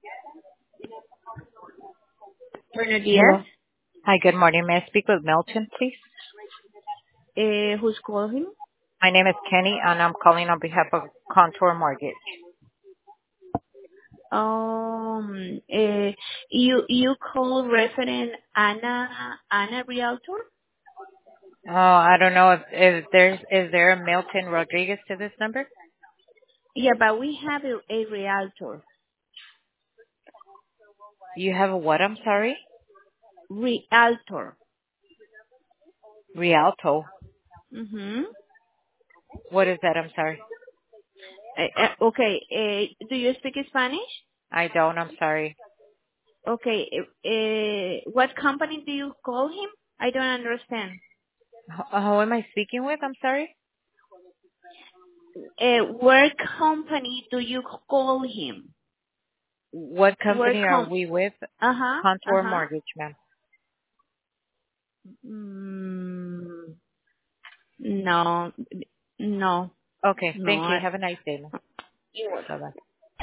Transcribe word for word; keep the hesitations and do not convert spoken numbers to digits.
Buenos días. Hello. Hi, good morning. May I speak with Milton, please? Uh, who's calling? My name is Kenny, and I'm calling on behalf of Contour Mortgage. Um, uh, you you call resident Anna Anna Realtor? Oh, I don't know if, if there's is there a Milton Rodriguez to this number? Yeah, but we have a, a realtor. You have a what? I'm sorry. Realtor. Rialto. Mm-hmm. What is that? I'm sorry. Uh, uh, okay. Uh, do you speak Spanish? I don't. I'm sorry. Okay. Uh, uh, what company do you call him? I don't understand. Who who am I speaking with? I'm sorry. Uh, where company do you call him? What Where company are com? we with? Uh huh. Uh Contour huh. Mortgage, ma'am. Mm, no. No. Okay. No. Thank you. I, Have a nice day, ma'am. Bye bye.